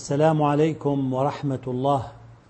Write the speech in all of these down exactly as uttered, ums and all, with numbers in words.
السلام عليكم ورحمة الله.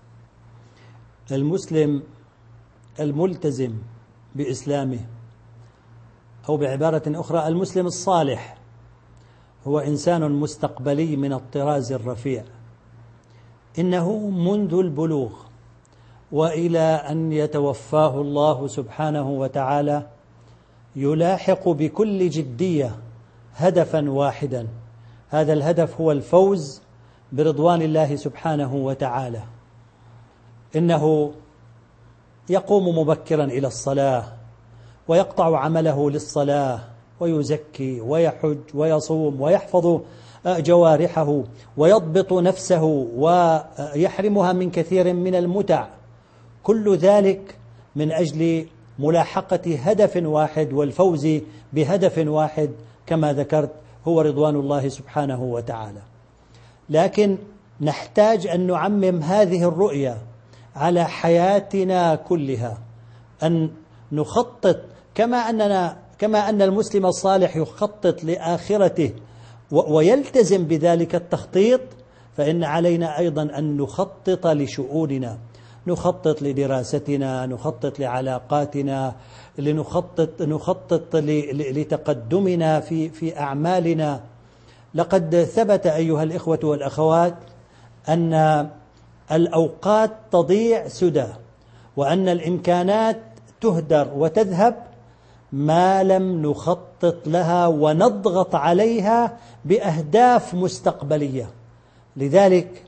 المسلم الملتزم بإسلامه، أو بعبارة أخرى المسلم الصالح، هو إنسان مستقبلي من الطراز الرفيع. إنه منذ البلوغ وإلى أن يتوفاه الله سبحانه وتعالى يلاحق بكل جدية هدفا واحدا، هذا الهدف هو الفوز برضوان الله سبحانه وتعالى. إنه يقوم مبكرا إلى الصلاة ويقطع عمله للصلاة ويزكي ويحج ويصوم ويحفظ جوارحه ويضبط نفسه ويحرمها من كثير من المتع، كل ذلك من أجل ملاحقة هدف واحد والفوز بهدف واحد كما ذكرت هو رضوان الله سبحانه وتعالى. لكن نحتاج أن نعمم هذه الرؤية على حياتنا كلها، أن نخطط كما أننا كما أن المسلم الصالح يخطط لآخرته ويلتزم بذلك التخطيط، فإن علينا أيضا أن نخطط لشؤوننا، نخطط لدراستنا، نخطط لعلاقاتنا، لنخطط نخطط لتقدمنا في في أعمالنا. لقد ثبت أيها الإخوة والأخوات أن الأوقات تضيع سدى، وأن الإمكانات تهدر وتذهب ما لم نخطط لها ونضغط عليها بأهداف مستقبلية. لذلك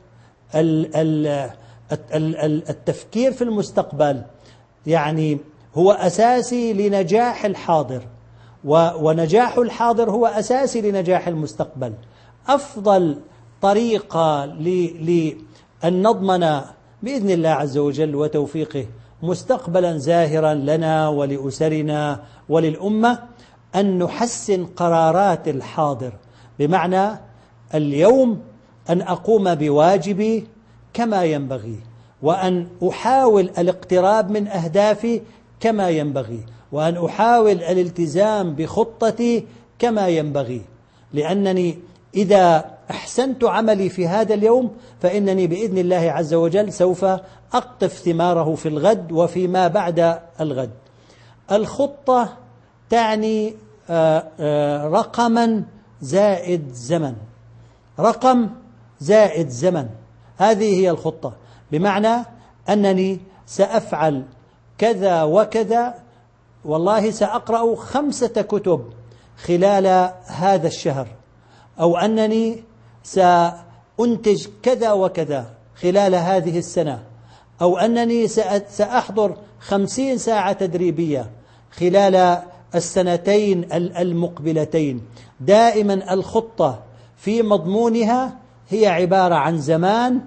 التفكير في المستقبل يعني هو أساسي لنجاح الحاضر، ونجاح الحاضر هو أساسي لنجاح المستقبل. أفضل طريقة لأن نضمن بإذن الله عز وجل وتوفيقه مستقبلا زاهرا لنا ولأسرنا وللأمة أن نحسن قرارات الحاضر، بمعنى اليوم أن أقوم بواجبي كما ينبغي، وأن أحاول الاقتراب من أهدافي كما ينبغي، وأن أحاول الالتزام بخطتي كما ينبغي، لأنني إذا أحسنت عملي في هذا اليوم فإنني بإذن الله عز وجل سوف أقطف ثماره في الغد وفيما بعد الغد. الخطة تعني رقما زائد زمن، رقم زائد زمن، هذه هي الخطة، بمعنى أنني سأفعل كذا وكذا، والله سأقرأ خمسة كتب خلال هذا الشهر، أو أنني سأنتج كذا وكذا خلال هذه السنة، أو أنني سأحضر خمسين ساعة تدريبية خلال السنتين المقبلتين. دائما الخطة في مضمونها هي عبارة عن زمان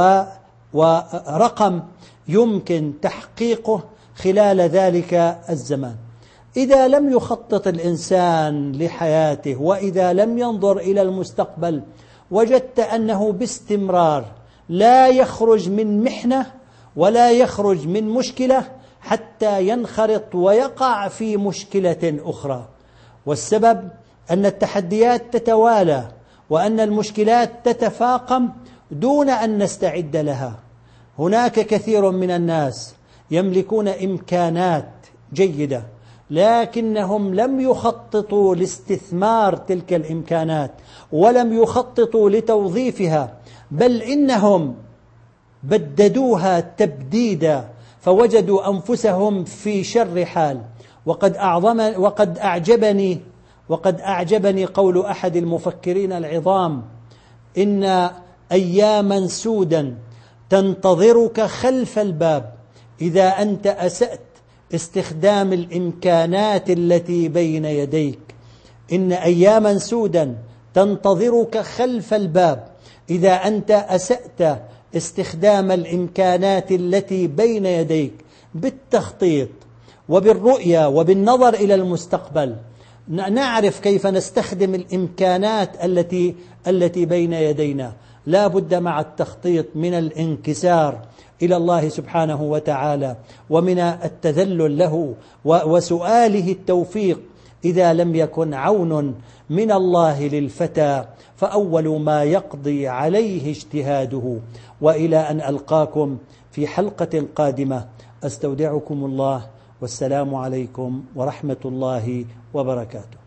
ورقم يمكن تحقيقه خلال ذلك الزمان. إذا لم يخطط الإنسان لحياته وإذا لم ينظر إلى المستقبل وجدت أنه باستمرار لا يخرج من محنة ولا يخرج من مشكلة حتى ينخرط ويقع في مشكلة أخرى. والسبب أن التحديات تتوالى وأن المشكلات تتفاقم دون أن نستعد لها. هناك كثير من الناس يملكون إمكانات جيدة، لكنهم لم يخططوا لاستثمار تلك الإمكانات ولم يخططوا لتوظيفها، بل إنهم بددوها تبديدا فوجدوا أنفسهم في شر حال. وقد أعظم وقد أعجبني وقد أعجبني قول أحد المفكرين العظام: إن أياما سودا تنتظرك خلف الباب إذا أنت أسأت استخدام الإمكانات التي بين يديك. إن أياما سودا تنتظرك خلف الباب إذا أنت أسأت استخدام الإمكانات التي بين يديك. بالتخطيط وبالرؤية وبالنظر إلى المستقبل نعرف كيف نستخدم الإمكانات التي التي بين يدينا. لا بد مع التخطيط من الانكسار إلى الله سبحانه وتعالى، ومن التذلل له وسؤاله التوفيق إذا لم يكن عون من الله للفتى فأول ما يقضي عليه اجتهاده. وإلى أن ألقاكم في حلقة قادمة أستودعكم الله، والسلام عليكم ورحمة الله وبركاته.